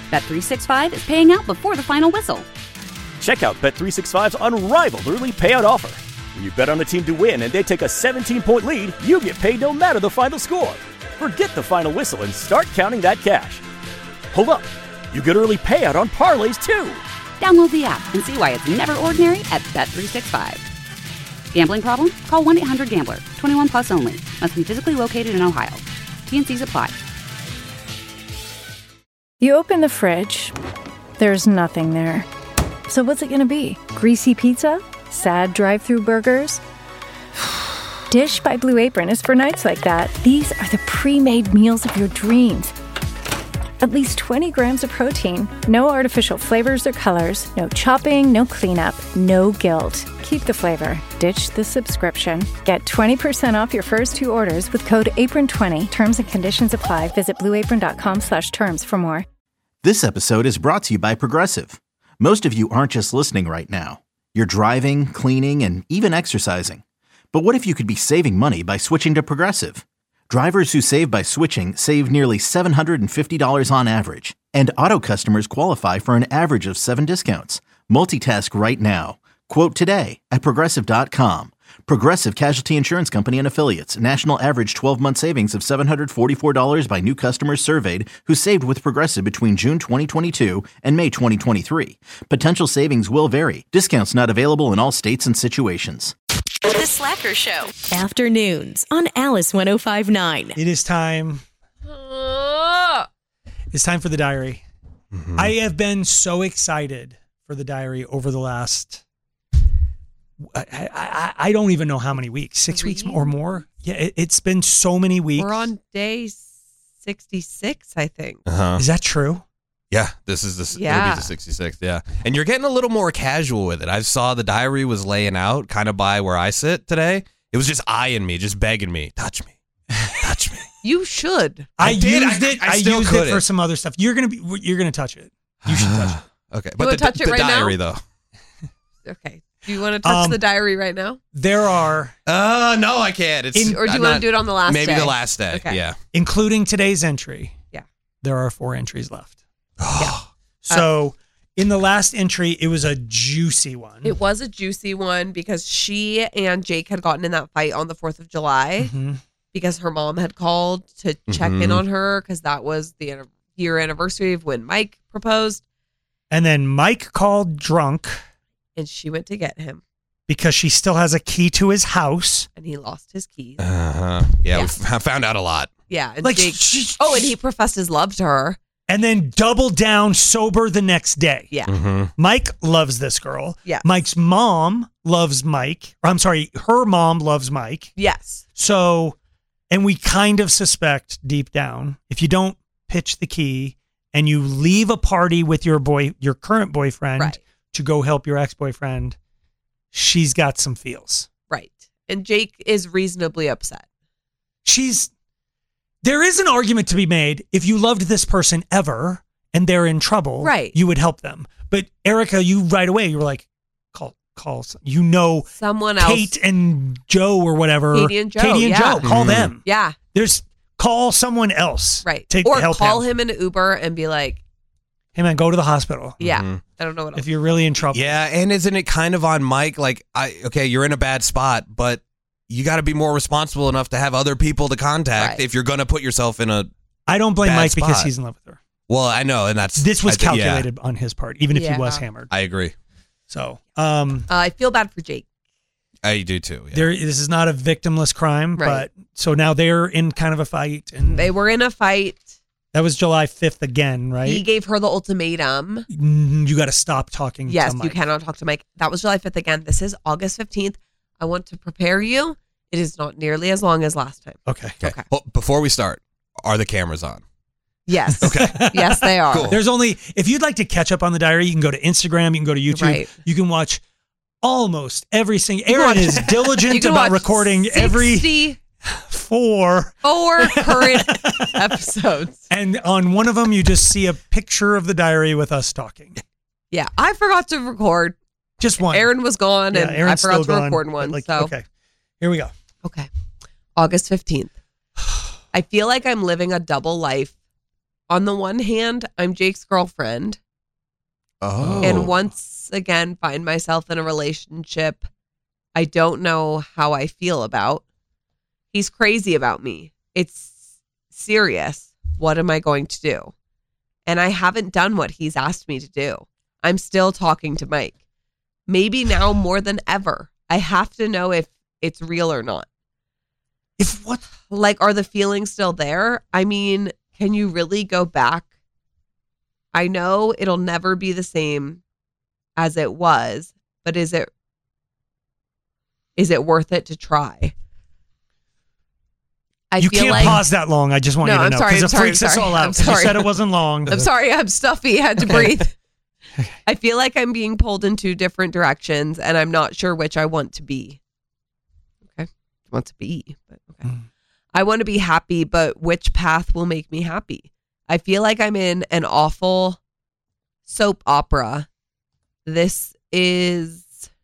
Bet365 is paying out before the final whistle. Check out Bet365's unrivaled early payout offer. When you bet on a team to win and they take a 17-point lead, you get paid no matter the final score. Forget the final whistle and start counting that cash. Hold up. You get early payout on parlays, too. Download the app and see why it's never ordinary at Bet365. Gambling problem? Call 1-800-GAMBLER. 21 plus only. Must be physically located in Ohio. T&Cs apply. You open the fridge. There's nothing there. So what's it going to be? Greasy pizza? Sad drive-thru burgers? Dish by Blue Apron is for nights like that. These are the pre-made meals of your dreams. At least 20 grams of protein, no artificial flavors or colors, no chopping, no cleanup, no guilt. Keep the flavor. Ditch the subscription. Get 20% off your first 2 orders with code APRON20. Terms and conditions apply. Visit blueapron.com/terms for more. This episode is brought to you by Progressive. Most of you aren't just listening right now. You're driving, cleaning, and even exercising. But what if you could be saving money by switching to Progressive? Drivers who save by switching save nearly $750 on average. And auto customers qualify for an average of 7 discounts. Multitask right now. Quote today at Progressive.com. Progressive Casualty Insurance Company and Affiliates. National average 12-month savings of $744 by new customers surveyed who saved with Progressive between June 2022 and May 2023. Potential savings will vary. Discounts not available in all states and situations. The Slacker Show. Afternoons on Alice 105.9. It is time. It's time for the diary. Mm-hmm. I have been so excited for the diary over the last... I don't even know how many weeks. 6 weeks or more? Yeah, it's been so many weeks. We're on day 66, I think. Is that true? Yeah, this is it'll be the 66th, yeah. And you're getting a little more casual with it. I saw the diary was laying out kind of by where I sit today. It was just eyeing me, just begging me, touch me. You should. I used it for some other stuff. You're gonna touch it. You should touch it. Okay, but touch it right diary now? though. Okay. Do you want to touch the diary right now? There are. No, I can't. Or do you want to do it on the last day? Maybe the last day. Okay. Yeah. Including today's entry. Yeah. There are 4 entries left. Yeah. So in the last entry, it was a juicy one. It was a juicy one because she and Jake had gotten in that fight on the 4th of July because her mom had called to check in on her because that was the year anniversary of when Mike proposed. And then Mike called drunk. And she went to get him. Because she still has a key to his house. And he lost his keys. Yeah, we found out a lot. Yeah. And Jake, and he professed his love to her. And then doubled down sober the next day. Yeah. Mike loves this girl. Yeah. Mike's mom loves Mike. Her mom loves Mike. Yes. So, and we kind of suspect deep down, if you don't pitch the key and you leave a party with your current boyfriend to go help your ex-boyfriend, she's got some feels. Right. And Jake is reasonably upset. There is an argument to be made. If you loved this person ever and they're in trouble, you would help them. But Erica, you right away, you were like, call someone else. Kate and Joe or whatever. Katie and Joe. Call them. Yeah. Call someone else. Right. Or call him in an Uber and be like, hey man, go to the hospital. Yeah. I don't know what else. If you're really in trouble. Yeah, and isn't it kind of on Mike? Like, you're in a bad spot, but you got to be more responsible enough to have other people to contact if you're going to put yourself in a I don't blame Mike spot. because he's in love with her. Well, I know, and this was calculated on his part, even if he was hammered. I agree. So, I feel bad for Jake. I do too. Yeah. This is not a victimless crime, but so now they're in kind of a fight, and they were in a fight. That was July 5th again, right? He gave her the ultimatum. You got to stop talking to Mike. Yes, you cannot talk to Mike. That was July 5th again. This is August 15th. I want to prepare you. It is not nearly as long as last time. Okay. Well, before we start, are the cameras on? Yes. Okay. Yes, they are. Cool. If you'd like to catch up on the diary, you can go to Instagram, you can go to YouTube. Right. You can watch almost every single... Aaron is diligent about recording every... 4 current episodes. And on one of them, you just see a picture of the diary with us talking. Yeah, I forgot to record. Just one. Aaron was gone, and I forgot to record one. Okay, here we go. Okay, August 15th. I feel like I'm living a double life on the one hand, I'm Jake's girlfriend. Oh. And once again, find myself in a relationship I don't know how I feel about. He's crazy about me. It's serious. What am I going to do? And I haven't done what he's asked me to do. I'm still talking to Mike. Maybe now more than ever. I have to know if it's real or not. If what? Like, are the feelings still there? I mean, can you really go back? I know it'll never be the same as it was, but is it worth it to try? You can't pause that long. I just want you to know because it freaks us all out. You said it wasn't long. I'm sorry. I'm stuffy. I had to breathe. I feel like I'm being pulled in two different directions, and I'm not sure which I want to be. Okay, want to be, but okay. I want to be happy, but which path will make me happy? I feel like I'm in an awful soap opera. This is...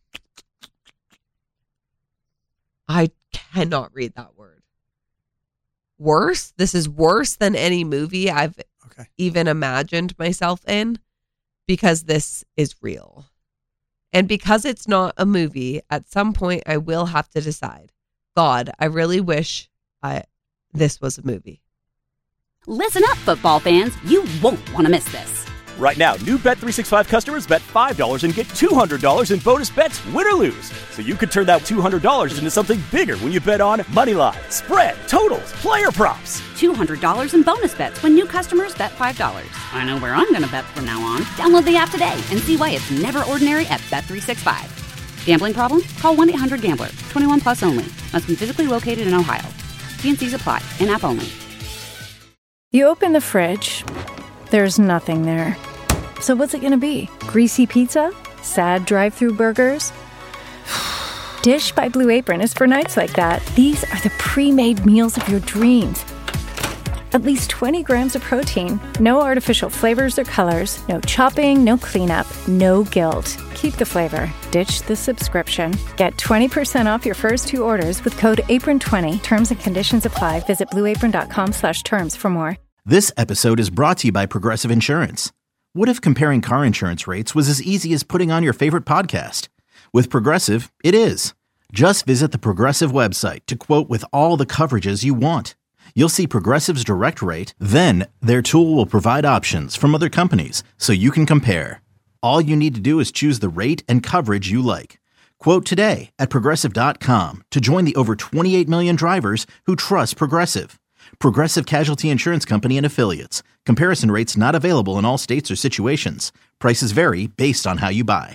I cannot read that word. Worse? This is worse than any movie I've even imagined myself in, because this is real. And because it's not a movie, at some point I will have to decide, God, I really wish this was a movie. Listen up, football fans. You won't want to miss this. Right now, new Bet365 customers bet $5 and get $200 in bonus bets, win or lose. So you could turn that $200 into something bigger when you bet on moneyline, spread, totals, player props. $200 in bonus bets when new customers bet $5. I know where I'm going to bet from now on. Download the app today and see why it's never ordinary at Bet365. Gambling problem? Call 1-800-GAMBLER. 21 plus only. Must be physically located in Ohio. T&Cs apply. In-app only. You open the fridge. There's nothing there. So what's it going to be? Greasy pizza? Sad drive-through burgers? Dish by Blue Apron is for nights like that. These are the pre-made meals of your dreams. At least 20 grams of protein, no artificial flavors or colors, no chopping, no cleanup, no guilt. Keep the flavor. Ditch the subscription. Get 20% off your first 2 orders with code APRON20. Terms and conditions apply. Visit blueapron.com/terms for more. This episode is brought to you by Progressive Insurance. What if comparing car insurance rates was as easy as putting on your favorite podcast? With Progressive, it is. Just visit the Progressive website to quote with all the coverages you want. You'll see Progressive's direct rate, then their tool will provide options from other companies so you can compare. All you need to do is choose the rate and coverage you like. Quote today at Progressive.com to join the over 28 million drivers who trust Progressive. Progressive Casualty Insurance Company and Affiliates. Comparison rates not available in all states or situations. Prices vary based on how you buy.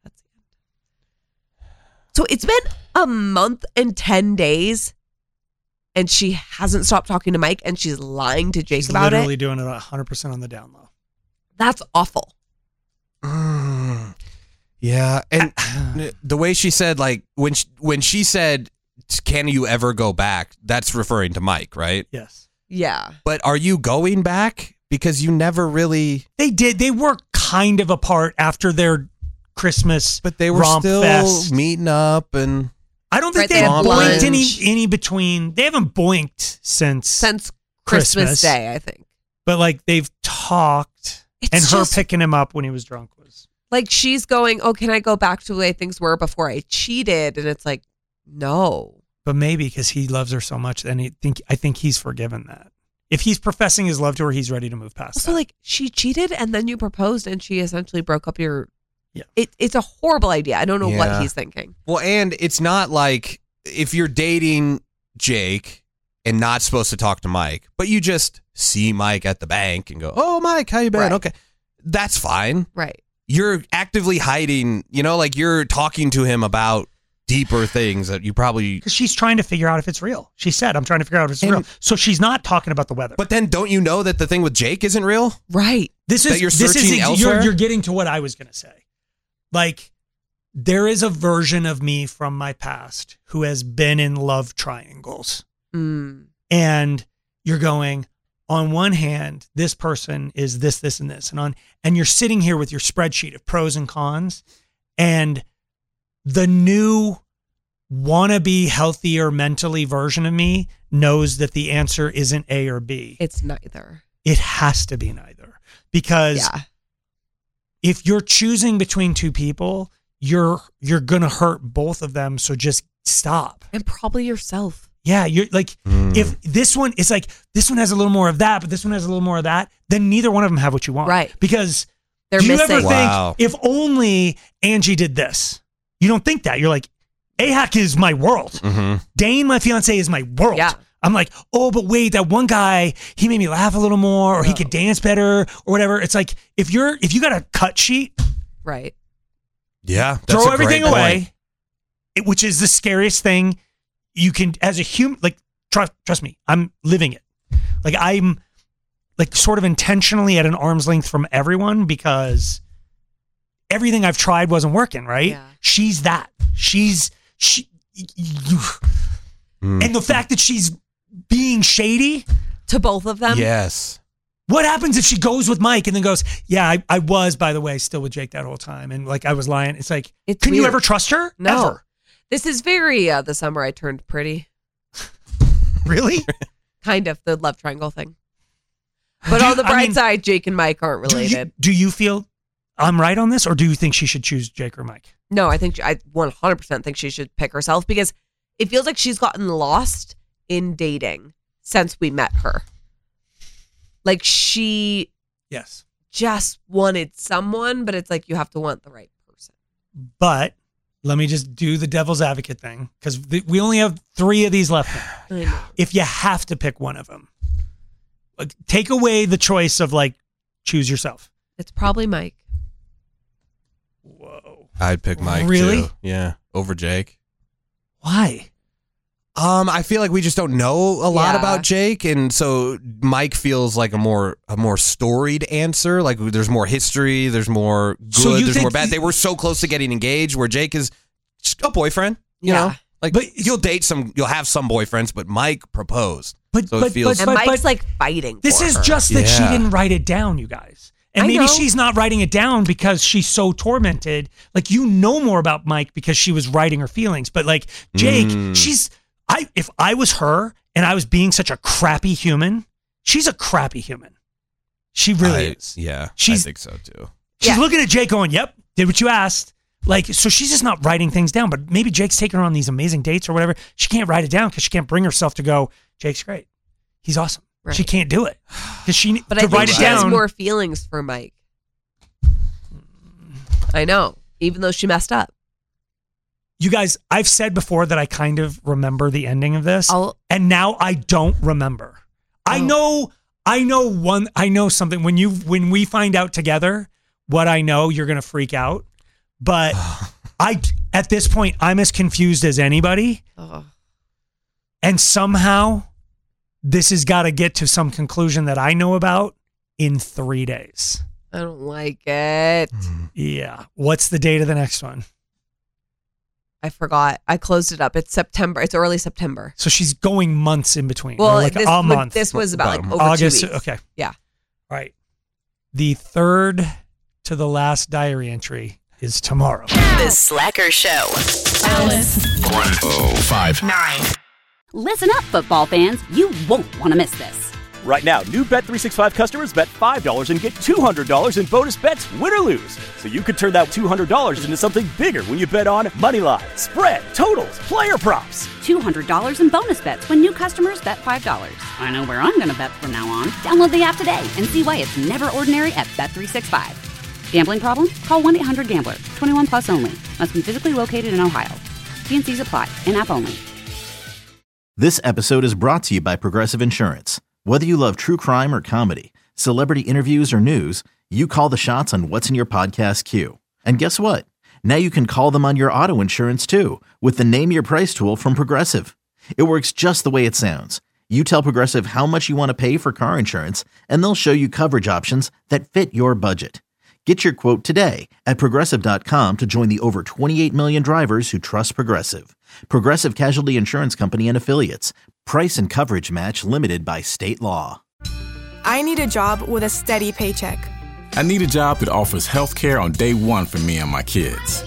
So it's been a month and 10 days, and she hasn't stopped talking to Mike, and she's lying to Jake about it. Literally doing it 100% on the down low. That's awful. Yeah, and the way she said, like, when she said, can you ever go back? That's referring to Mike, right? Yes. Yeah. But are you going back? Because you never really... They did. They were kind of apart after their Christmas But they were still fest. meeting up and... I don't think they have boinked any between... They haven't boinked since Christmas Day, I think. But like they've talked, and her picking him up when he was drunk was... Like she's going, oh, can I go back to the way things were before I cheated? And it's like, no. But maybe because he loves her so much, and I think he's forgiven that. If he's professing his love to her, he's ready to move past that. So like she cheated and then you proposed and she essentially broke up your... Yeah. It's a horrible idea. I don't know what he's thinking. Well, and it's not like if you're dating Jake and not supposed to talk to Mike, but you just see Mike at the bank and go, oh, Mike, how you been? Right. Okay. That's fine. Right. You're actively hiding, like you're talking to him about deeper things that you probably... Because she's trying to figure out if it's real. She said, I'm trying to figure out if it's real. So she's not talking about the weather. But then don't you know that the thing with Jake isn't real? Right. You're getting to what I was going to say. Like, there is a version of me from my past who has been in love triangles. Mm. And you're going, on one hand, this person is this, this, and this. And you're sitting here with your spreadsheet of pros and cons. And the new wannabe healthier mentally version of me knows that the answer isn't A or B. It's neither. It has to be neither. Because if you're choosing between two people, you're going to hurt both of them. So just stop. And probably yourself. Yeah, you're like, if this one, it's like, this one has a little more of that, but this one has a little more of that, then neither one of them have what you want. Right. Because they're do you missing. ever think, if only Angie did this? You don't think that. You're like, Ahak is my world. Dane, my fiance, is my world. Yeah. I'm like, oh, but wait, that one guy, he made me laugh a little more, or he could dance better, or whatever. It's like, if you got a cut sheet, right? Yeah, throw everything away, which is the scariest thing you can, as a human. Like, trust me, I'm living it. Like, I'm like sort of intentionally at an arm's length from everyone because everything I've tried wasn't working. Right? Yeah. She's that. And the fact that she's being shady to both of them. Yes. What happens if she goes with Mike and then goes, yeah, I was, by the way, still with Jake that whole time. And like, I was lying. It's like, can you ever trust her? No. Ever. This is very the summer I turned pretty. Really? Kind of the love triangle thing. But on the bright side, Jake and Mike aren't related. Do you feel I'm right on this, or do you think she should choose Jake or Mike? No, I 100% think she should pick herself because it feels like she's gotten lost in dating since we met her. Like she just wanted someone, but it's like you have to want the right person. But let me just do the devil's advocate thing because we only have 3 of these left now. If you have to pick one of them, like, take away the choice of like, choose yourself. It's probably Mike. Whoa. I'd pick Mike really? too. Yeah, over Jake. Why? I feel like we just don't know a lot about Jake, and so Mike feels like a more storied answer. Like there's more history, there's more good, there's more bad. They were so close to getting engaged, where Jake is just a boyfriend. You know, like but you'll have some boyfriends, but Mike proposed. But Mike's like fighting. This is just that she didn't write it down, you guys. And maybe she's not writing it down because she's so tormented. Like, you know more about Mike because she was writing her feelings. But like Jake, if I was her and I was being such a crappy human, she's a crappy human. She really is. Yeah, I think so too. She's looking at Jake going, yep, did what you asked. Like, so she's just not writing things down. But maybe Jake's taking her on these amazing dates or whatever. She can't write it down because she can't bring herself to go, Jake's great. He's awesome. Right. She can't do it because But I think she has more feelings for Mike. I know, even though she messed up. You guys, I've said before that I kind of remember the ending of this, and now I don't remember. I know something. When we find out together what I know, you're gonna freak out. But at this point, I'm as confused as anybody, and somehow this has got to get to some conclusion that I know about in 3 days. I don't like it. Yeah. What's the date of the next one? I forgot. I closed it up. It's September. It's early September. So she's going months in between. Well, like a month. This was about like over August. 2 weeks. Okay. Yeah. Right. The third to the last diary entry is tomorrow. The Slacker Show. Alice. 1059. Listen up, football fans. You won't want to miss this. Right now, new Bet365 customers bet $5 and get $200 in bonus bets, win or lose. So you could turn that $200 into something bigger when you bet on moneyline, spread, totals, player props. $200 in bonus bets when new customers bet $5. I know where I'm going to bet from now on. Download the app today and see why it's never ordinary at Bet365. Gambling problem? Call 1-800-GAMBLER. 21 plus only. Must be physically located in Ohio. T&Cs apply. In-app only. This episode is brought to you by Progressive Insurance. Whether you love true crime or comedy, celebrity interviews or news, you call the shots on what's in your podcast queue. And guess what? Now you can call them on your auto insurance too with the Name Your Price tool from Progressive. It works just the way it sounds. You tell Progressive how much you want to pay for car insurance, and they'll show you coverage options that fit your budget. Get your quote today at Progressive.com to join the over 28 million drivers who trust Progressive. Progressive Casualty Insurance Company and Affiliates. Price and coverage match limited by state law. I need a job with a steady paycheck. I need a job that offers health care on day one for me and my kids.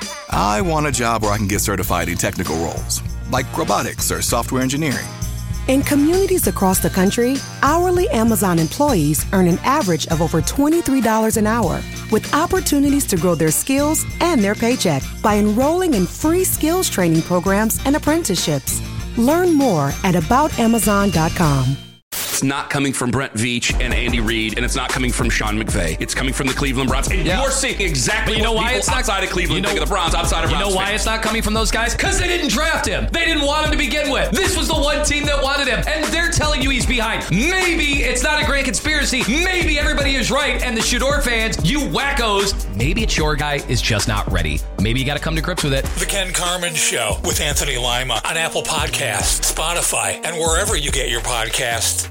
I want a job where I can get certified in technical roles, like robotics or software engineering. In communities across the country, hourly Amazon employees earn an average of over $23 an hour, with opportunities to grow their skills and their paycheck by enrolling in free skills training programs and apprenticeships. Learn more at aboutamazon.com. It's not coming from Brent Veach and Andy Reid, and it's not coming from Sean McVay. It's coming from the Cleveland Browns. And you're seeing exactly what people outside of Cleveland think of the Browns, outside of Browns You know why fans. it's not coming from those guys? Because they didn't draft him. They didn't want him to begin with. This was the one team that wanted him, and they're telling you he's behind. Maybe it's not a grand conspiracy. Maybe everybody is right, and the Shador fans, you wackos, maybe it's your guy is just not ready. Maybe you got to come to grips with it. The Ken Carman Show with Anthony Lima on Apple Podcasts, Spotify, and wherever you get your podcasts.